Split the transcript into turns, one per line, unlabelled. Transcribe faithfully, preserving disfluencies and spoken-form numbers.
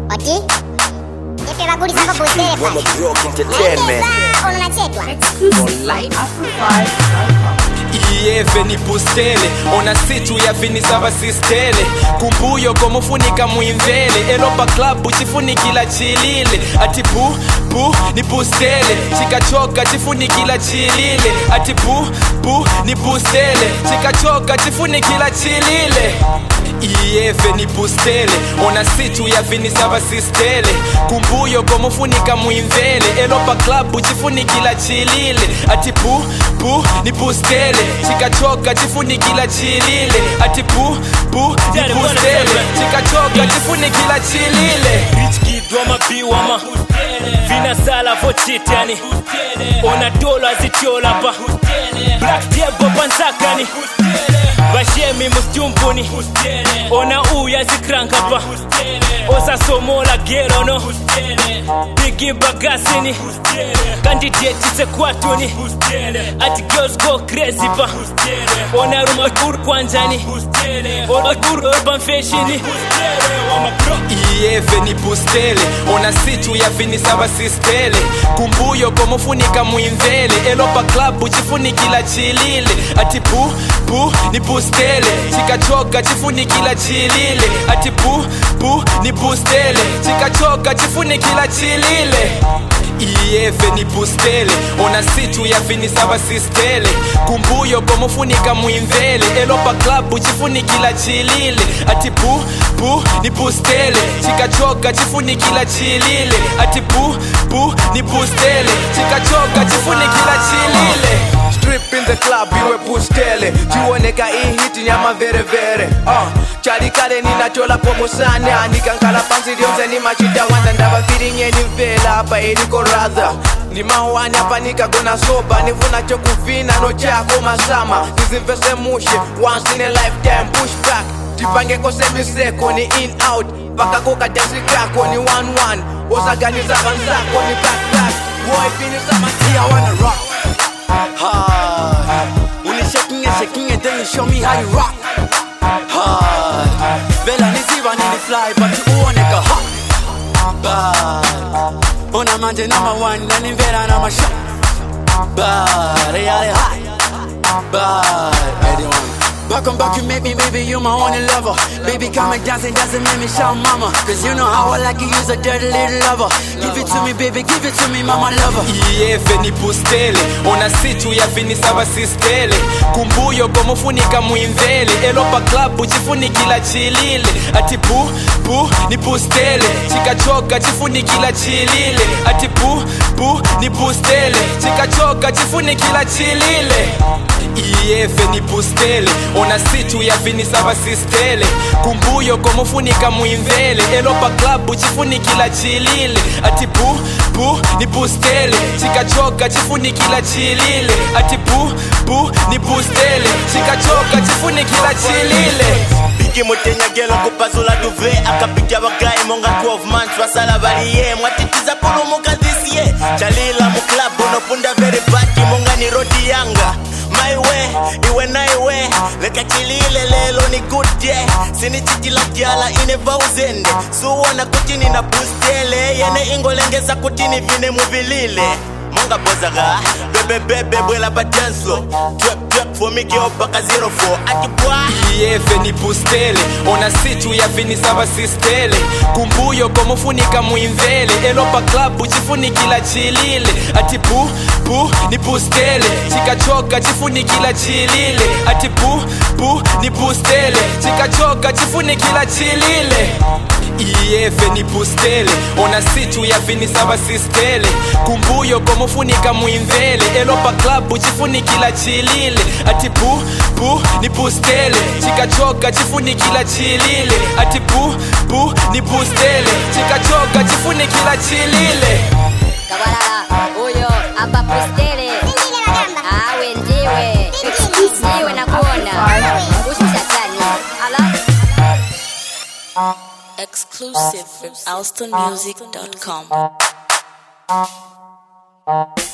Oti? Jepe baguli zako bustere
Roma Broke Entertainment.
unachetwa.
Iyeve ni pustele ona situ ya vini sava sistele kumbuyo komufunika muimvele elopa klabu chifunikila chilile ati pu pu ni pustele chikachoka chifunikila chilile ati pu pu ni pustele chikachoka chifunikila chilile Iyeve ni pustele ona situ ya vini sava sistele kumbuyo komufunika muimvele elopa klabu chifunikila chilile ati pu pu ni pustele chikachoka chifunikila chilile ati pu pu ni pustele chikachoka chifunikila chilile
Rich kid wama bi wama Vina sala vo cheat yani Ona dola zitiola pa Black diabo panzakani Bashemi mustyumpuni Ona uya zikranka pa Osa somola gero no Bigi bagasini Candidate se kwatuni Ati girls go crazy pa Ona ruma ur kwanjani Ona ur urban fashioni
Iyeve ni pustele ona situ ya vini sava sistele kumbuyo komufunika muimvele elopa klabu chifunikila chilile ati pu pu ni pustele chikachoka chifunikila chilile ati pu pu ni pustele chikachoka chifunikila chilile Iyeve ni pustele ona situ ya vini sava sistele kumbuyo komufunika muimvele elopa klabu chifunikila chilile ati pu pu ni pustele chikachoka chifunikila chilile ati pu pu ni pustele chikachoka chifunikila chilile
Strip in the club iwe pustele Chioneka hii hiti nyama vere vere uh. Charikale ninachola pomusane Nikankala pansi dionze ni machita wanda Ndava firinye ni vela hapa iliko radha Ni mawani hapa nikagona soba Nivuna chokufina no chako masama Nizimvese mushe once in a lifetime push back Tipange kose miseko ni in out Paka koka dansi kako ni one one Osaganiza kanzako ni back back Boy fini sama tia wanna rock
Hard. When you're shaking and shaking and then you show me how you rock. Hard. Bella nisi one in the fly, but you own it a hot. Bad. On a man number one, and in Vera I'm a shot. Bad. They are hot. Bad. Anyone. Back on back, you make me, baby, you my only lover. Baby, come and dance and dance and make me shout mama. Cause you know how I like you, use a dirty little lover. Give it to me, baby, give it to me, mama lover.
Iyeve ni pustele ona situ ya vini sava sistele kumbuyo komufunika muimvele elopa klabu chifunikila chilile ati pu pu ni pustele chikachoka chifunikila chilile ati pu pu ni pustele chikachoka chifunikila chilile Iyeve ni pustele ona situ ya vini sava sistele kumbuyo komufunika muimvele elopa klabu chifunikila chilile ati pu pu ni pustele chikachoka chifunikila chilile ati pu pu ni pustele chikachoka chifunikila chilile
Bigi mutenya gelo kupazula duve akapiga bagaye monga twelve months wasala baliye mwatitiza pulumuka this year chalila mu club no punda very party monga ni rodi yanga my way iwe na iwe leka chilile lelo ni good day sini chitila kiala ine vauzende suona kutini na pustele yene ingolengeza kutini vine muvilile Monga bozaga, bebe bebe bwela pa dance floor Trap trap for me girl baka zero four Ati bwa
Iyeve ni pustele ona situ ya vini sava sistele kumbuyo komufunika muimvele elopa klabu chifunikila chilile ati pu pu ni pustele chikachoka chifunikila chilile ati pu pu ni pustele chikachoka chifunikila chilile Iyeve ni pustele ona situ ya vini sava sistele kumbuyo komufunika muimvele elopa klabu chifunikila chilile ati pu pu ni pustele chikachoka chifunikila chilile ati pu pu ni pustele chikachoka chifunikila chilile
Kabalala, uyo, hapa pustele. Awe ndiwe. Ndiwe na kuona. Ushusha tani. Ala.
Exclusive from alston music dot com.